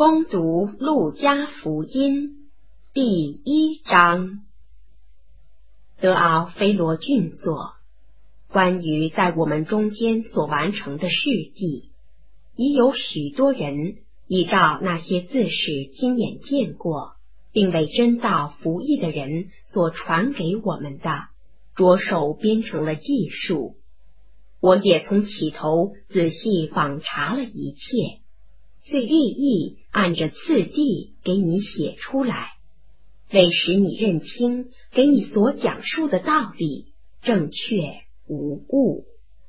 恭读路加福音第1章。德奥菲罗郡作，关于在我们中间所完成的事迹，已有许多人依照那些自始亲眼见过，并为真道服役的人所传给我们的，着手编成了记述。我也从起头仔细访查了一切，遂立意按着次第给你写出来，为使你认清给你所讲述的道理正确无误。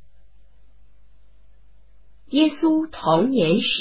耶稣童年史。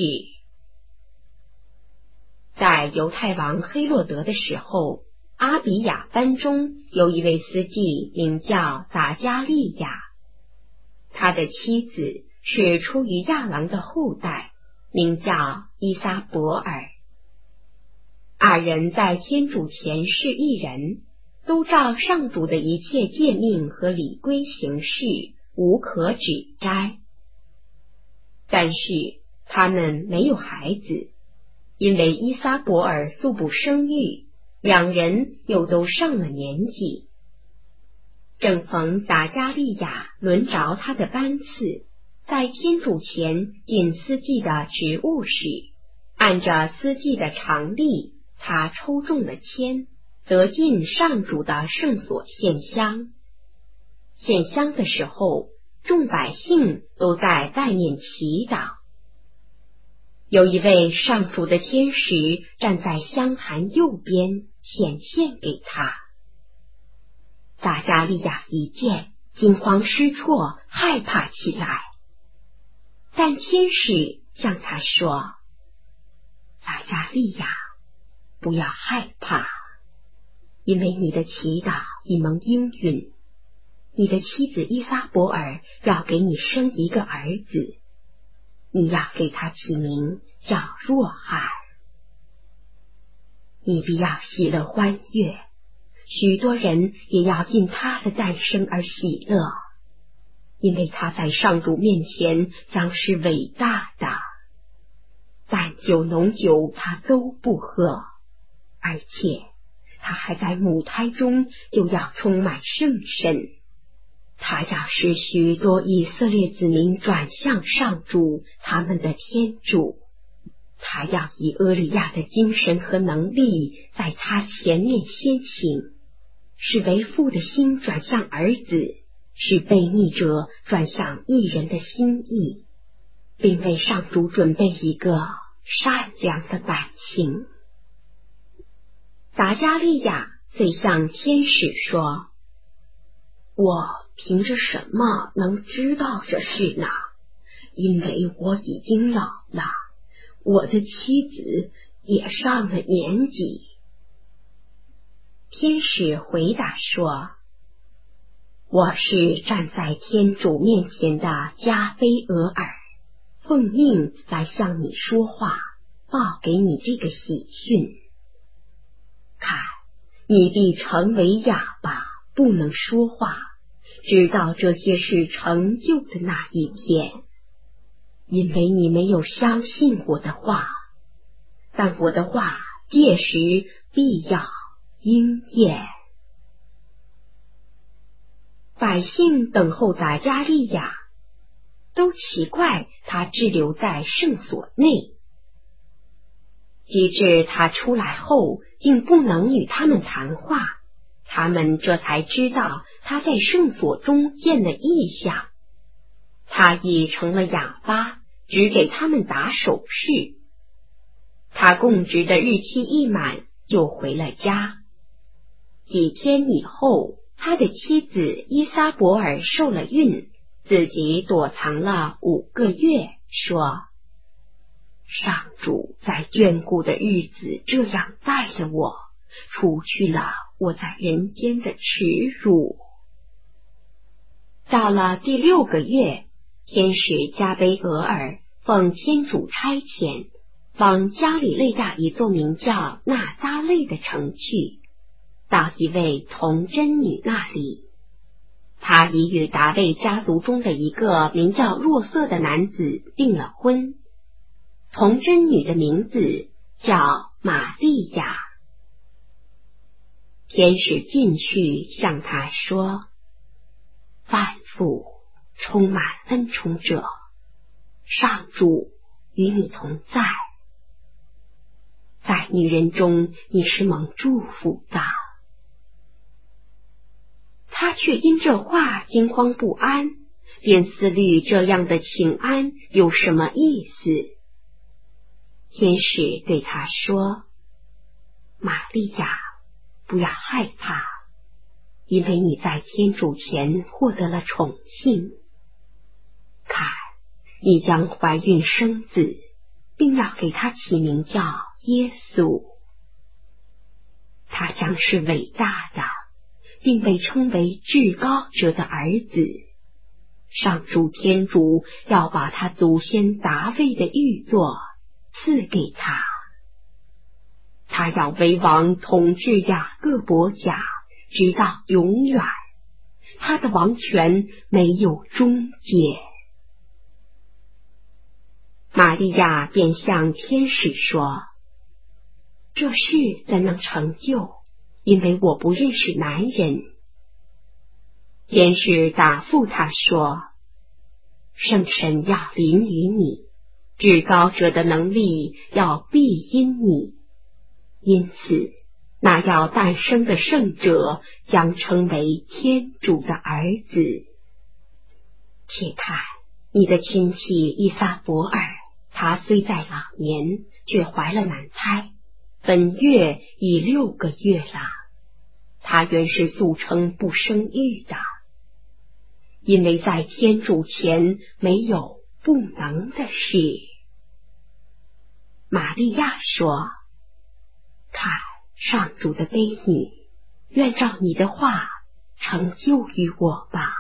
在犹太王黑落德的时候，阿比亚班中有一位司祭名叫撒加利亚，他的妻子是出于亚郎的后代，名叫伊撒伯尔。二人在天主前是一人，都照上主的一切诫命和礼规行事，无可指摘。但是他们没有孩子，因为伊撒伯尔素不生育，两人又都上了年纪。正逢撒加利亚轮着他的班次，在天主前尽司祭的职务时，按着司祭的常例，他抽中了签，得进上主的圣所献香。献香的时候，众百姓都在外面祈祷。有一位上主的天使站在香坛右边，显现给他。撒加利亚一见，惊慌失措，害怕起来。但天使向他说：撒加利亚，不要害怕，因为你的祈祷已蒙应允，你的妻子伊撒伯尔要给你生一个儿子，你要给他起名叫若翰。你必要喜乐欢悦，许多人也要因他的诞生而喜乐，因为他在上主面前将是伟大的。淡酒浓酒他都不喝，而且他还在母胎中就要充满圣神。他要使许多以色列子民转向上主他们的天主。他要以厄里亚的精神和能力在他前面先行，使为父的心转向儿子，使悖逆者转向义人的心意，并为上主准备一个善良的百姓。撒加利亚遂向天使说：我凭着什么能知道这事呢？因为我已经老了，我的妻子也上了年纪。天使回答说：我是站在天主面前的加菲俄尔，奉命来向你说话，报给你这个喜讯。看，你必成为哑巴，不能说话，直到这些事成就的那一天，因为你没有相信我的话，但我的话届时必要应验。百姓等候撒加利亚，都奇怪他滞留在圣所内。及至他出来后，竟不能与他们谈话，他们这才知道他在圣所中见了异象。他已成了哑巴，只给他们打手势。他供职的日期一满，就回了家。几天以后，他的妻子伊撒伯尔受了孕，自己躲藏了5个月，说：上主在眷顾的日子这样待了我，除去了我在人间的耻辱。到了第6个月，天使加贝俄尔奉天主差遣，往加里肋亚一座名叫纳匝肋的城去，到一位童贞女那里。他已与达味家族中的一个名叫若瑟的男子订了婚。童贞女的名字叫玛利亚。天使进去向他说：万父充满恩宠者，上主与你同在，在女人中你是蒙祝福的。他却因这话惊慌不安，便思虑这样的请安有什么意思。天使对他说：玛利亚，不要害怕，因为你在天主前获得了宠幸。看，你将怀孕生子，并要给他起名叫耶稣。他将是伟大的，并被称为至高者的儿子。上主天主要把他祖先达味的御座赐给他，他要为王统治雅各伯家，直到永远，他的王权没有终结。玛利亚便向天使说：这事怎能成就？因为我不认识男人。天使答复他说：圣神要临于你，至高者的能力要庇荫你，因此那要诞生的圣者将称为天主的儿子。且看，你的亲戚伊撒伯尔，他虽在老年，却怀了男胎，本月已6个月了。他原是素称不生育的，因为在天主前没有不能的事。玛利亚说：看，上主的卑女，愿照你的话成就于我吧。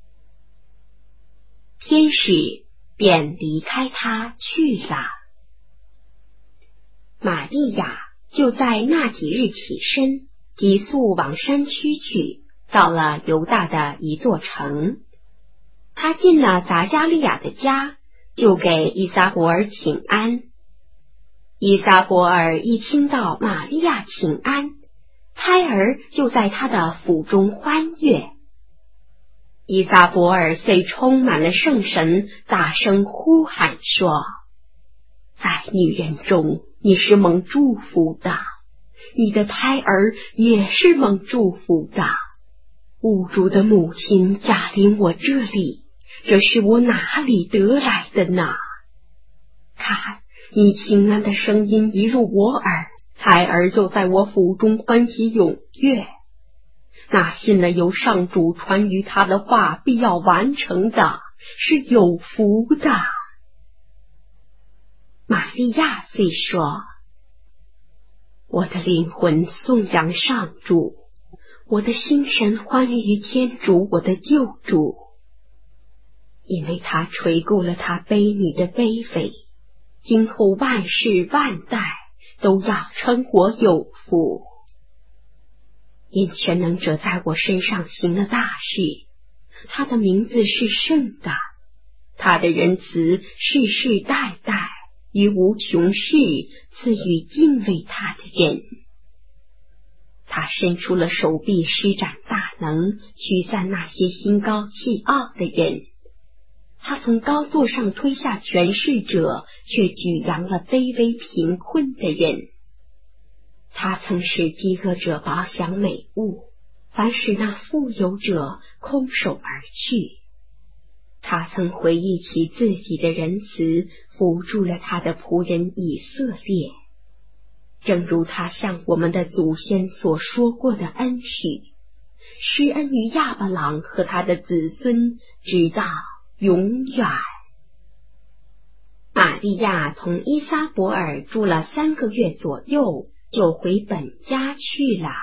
天使便离开他去了。玛利亚就在那几日起身，急速往山区去，到了犹大的一座城。他进了匝加利亚的家，就给伊撒伯尔请安。伊撒伯尔一听到玛利亚请安，胎儿就在他的腹中欢悦。伊撒伯尔遂充满了圣神，大声呼喊说：在女人中你是蒙祝福的，你的胎儿也是蒙祝福的。物主的母亲驾临我这里，这是我哪里得来的呢？看，你请安的声音一入我耳，胎儿就在我腹中欢喜踊跃。那信了由上主传于他的话必要完成的，是有福的。玛利亚遂说：我的灵魂颂扬上主，我的心神欢愉于天主我的救主，因为他垂顾了他卑女的卑微，今后万世万代都要称我有福。因全能者在我身上行了大事，他的名字是圣的，他的仁慈世世代代于无穷世赐予敬畏他的人。他伸出了手臂，施展大能，驱散那些心高气傲的人。他从高座上推下权势者，却举扬了卑微贫困的人。他曾使饥饿者饱享美物，反使那富有者空手而去。他曾回忆起自己的仁慈，扶助了他的仆人以色列，正如他向我们的祖先所说过的恩许，施恩于亚伯郎和他的子孙，直到永远。玛利亚同伊撒伯尔住了3个月左右，就回本家去了。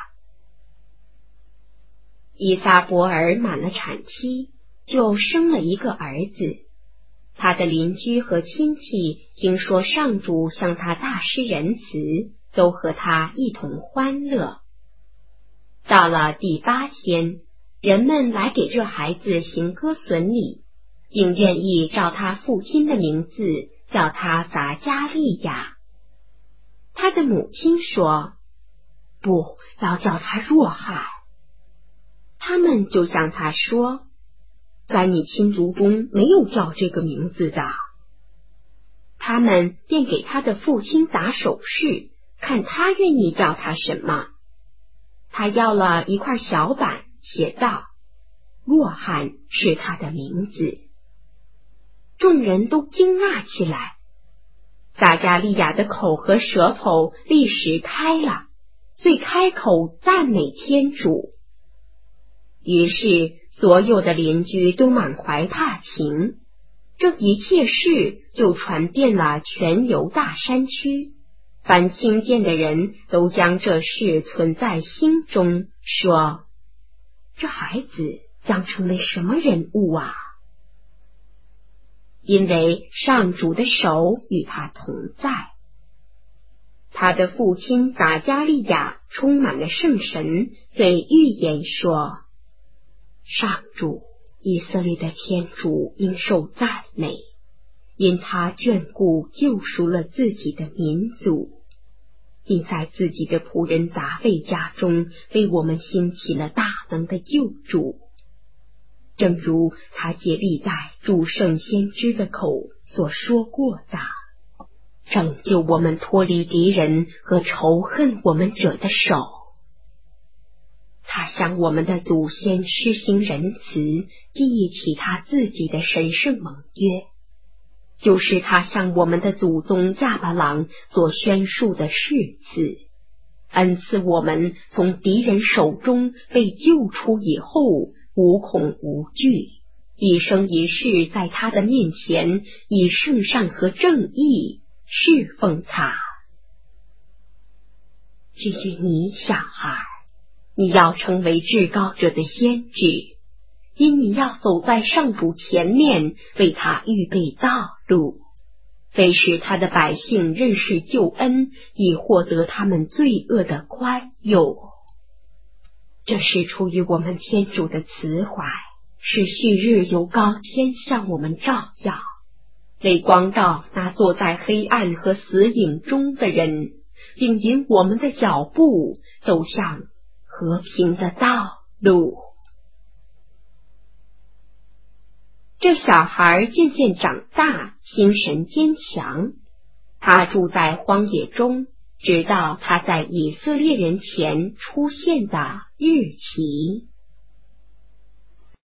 伊撒伯尔满了产期，就生了一个儿子。他的邻居和亲戚听说上主向他大施仁慈，都和他一同欢乐。到了第8天，人们来给这孩子行割损礼，并愿意照他父亲的名字叫他匝加利亚。他的母亲说：“不要叫他若翰。”他们就向他说：“在你亲族中没有叫这个名字的。”他们便给他的父亲打手势，看他愿意叫他什么。他要了一块小板，写道：“若翰是他的名字。”众人都惊讶起来。撒迦利亚的口和舌头立时开了，遂开口赞美天主。于是所有的邻居都满怀怕情，这一切事就传遍了全犹大山区。凡亲见的人都将这事存在心中，说：“这孩子将成为什么人物啊？”因为上主的手与他同在。他的父亲撒迦利亚充满了圣神，遂预言说：“上主以色列的天主应受赞美，因他眷顾救赎了自己的民族，并在自己的仆人达味家中为我们兴起了大能的救主，正如他借历代诸圣先知的口所说过的，拯救我们脱离敌人和仇恨我们者的手。他向我们的祖先施行仁慈，记忆起他自己的神圣盟约，就是他向我们的祖宗亚伯郎所宣述的誓词，恩赐我们从敌人手中被救出以后，无恐无惧，一生一世在他的面前以圣善和正义侍奉他。至于你，小孩，你要成为至高者的先知，因你要走在上主前面，为他预备道路，为使他的百姓认识救恩，以获得他们罪恶的宽宥。这是出于我们天主的慈怀，是旭日由高天向我们照耀，为光照那坐在黑暗和死影中的人，并引我们的脚步走向和平的道路。这小孩渐渐长大，心神坚强。他住在荒野中，直到他在以色列人前出现的日期。